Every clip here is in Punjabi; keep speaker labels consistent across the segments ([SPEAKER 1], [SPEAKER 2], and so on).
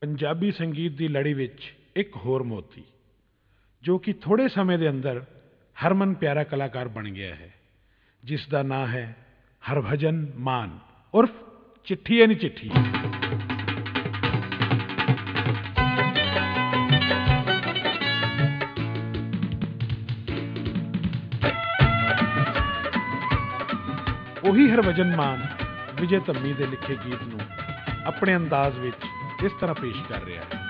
[SPEAKER 1] ਪੰਜਾਬੀ ਸੰਗੀਤ ਦੀ ਲੜੀ ਵਿੱਚ ਇੱਕ ਹੋਰ ਮੋਤੀ ਜੋ ਕਿ ਥੋੜ੍ਹੇ ਸਮੇਂ ਦੇ ਅੰਦਰ ਹਰਮਨ ਪਿਆਰਾ ਕਲਾਕਾਰ ਬਣ ਗਿਆ ਹੈ, ਜਿਸ ਦਾ ਨਾਂ ਹੈ ਹਰਭਜਨ ਮਾਨ ਉਰਫ ਚਿੱਠੀ ਹੈ ਨੀ ਚਿੱਠੀ। ਉਹੀ ਹਰਭਜਨ ਮਾਨ ਵਿਜੇ ਧੰਮੀ ਦੇ ਲਿਖੇ ਗੀਤ ਨੂੰ ਆਪਣੇ ਅੰਦਾਜ਼ ਵਿੱਚ ਇਸ ਤਰ੍ਹਾਂ ਪੇਸ਼ ਕਰ ਰਿਹਾ ਹੈ।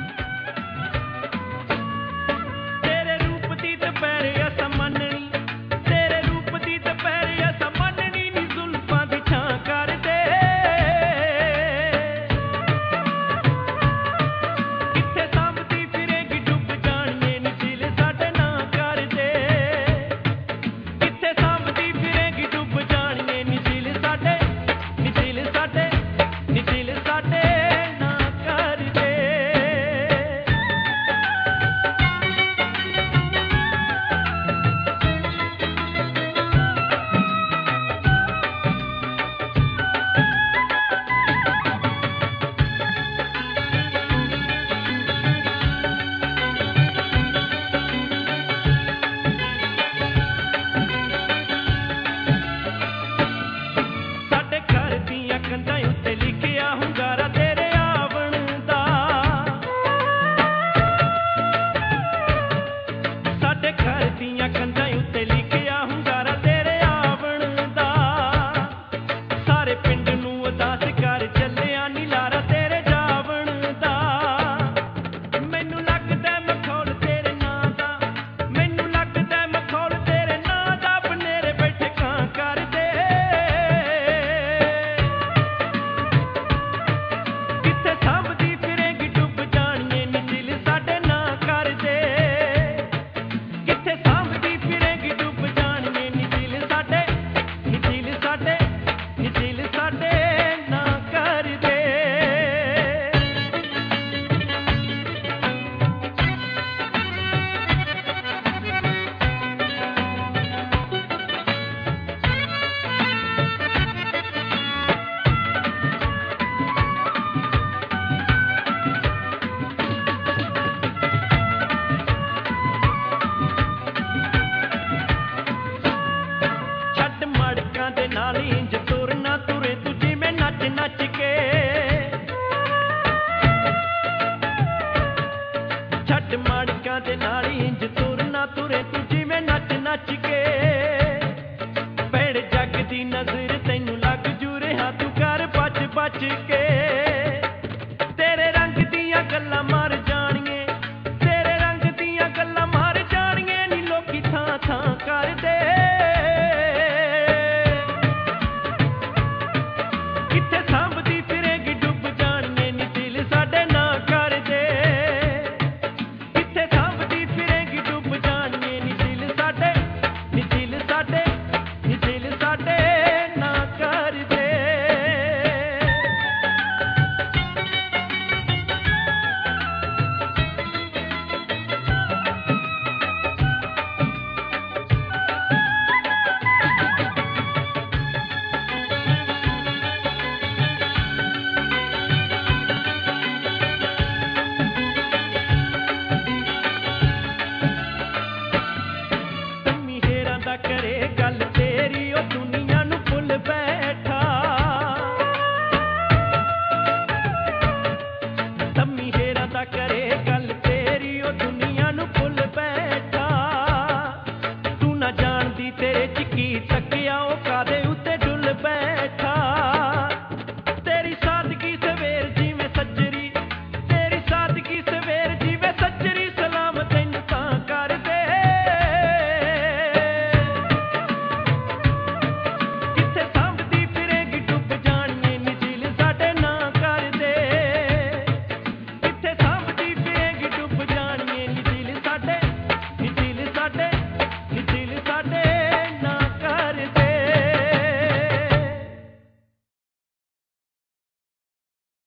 [SPEAKER 2] ਕਰੇ